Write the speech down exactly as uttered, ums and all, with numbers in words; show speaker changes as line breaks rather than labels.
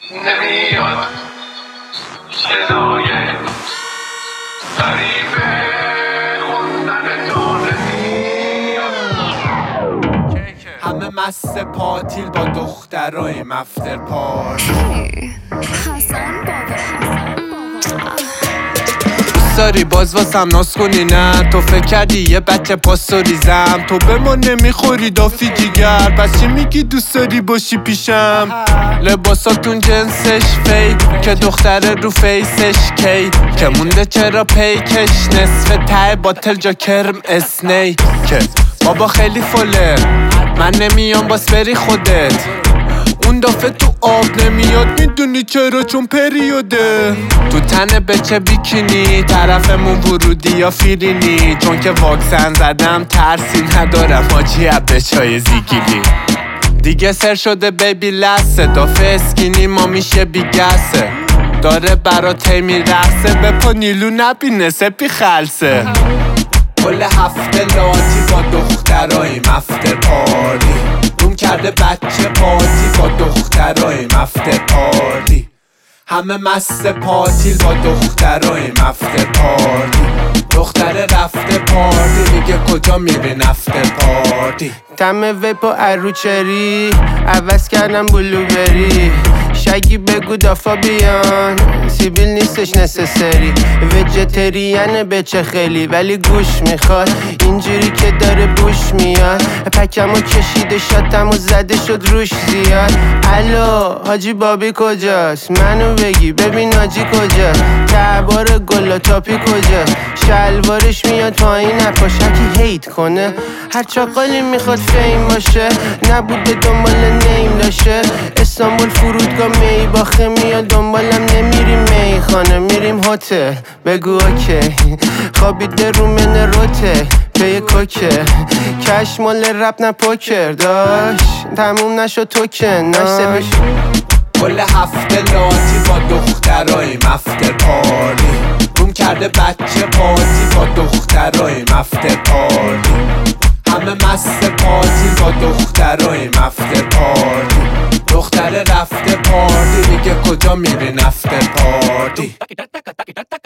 نمیاد صدای غریبه خوندن تو نمیاد.
همه مست پاتیل با دخترای مفتر پارتی.
حسن بابا
داری باز واسم ناز کنی نه؟ تو فکر کردی یه بچه پاسوریزم؟ تو به ما نمیخوری دافی جیگر، پس چی میگی دوست داری باشی پیشم؟ لباساتون جنسش فیک که دختره رو فیسش کی که مونده چرا پیکش نصف ته باتل جا کرم اسنی که بابا خیلی فله من نمیام باس بری خودت. اون دفعه تو آب نمیاد میدونی چرا؟ چون پریوده. تو تن بچه بیکینی طرفمون ورودی یا فیرینی، چون که واکسن زدم ترسی ندارم آجی بچهای زیگیلی. دیگه سر شده بیبی لسه دافه اسکینی ما میشه بیگسه، داره برات هی میرقصه به پا نیلو نبینه سپی خلصه. کل هفته لاتی با دخترای مفته پاری، روم کرده بچه پاتی با دخترای مفته پاری. همه مست پاتیل با دخترای مفته پاری. دختره رفته پارتی میگه کجا میری نفته پارتی.
تم ویپ و اروچری عوض کردم بلوبری. شگی بگو دافا بیان سیبیل نیستش نسسری. ویجتریانه بچه خیلی ولی گوش میخواد اینجوری که داره بوش میاد. پکمو کشیده شاتمو زده شد روش زیاد. الو حاجی بابی کجاست؟ منو بگی ببین حاجی کجاست؟ تبار گل تاپی کجاست؟ شلوارش میاد پایین نپاشکی هیت کنه. هر چاقالی میخواد فیم باشه نبوده دنبال نیم داشه. استانبول فرودگاه می باخه میاد دنبالم نمیریم میخانه میریم هتل. بگو اوکی خوابیده رو من روته به کوکه کش مال رپ نه پوکر داشت تموم نشد توکن ناش.
کل هفته لاتی با دخترای مفته پاری، روم کرده بچه پاتی با دخترای مفته پاری. همه مست پاتی با دخترای مفته پاری. دختره رفته پارتی میگه کجا میری نفته پارتی.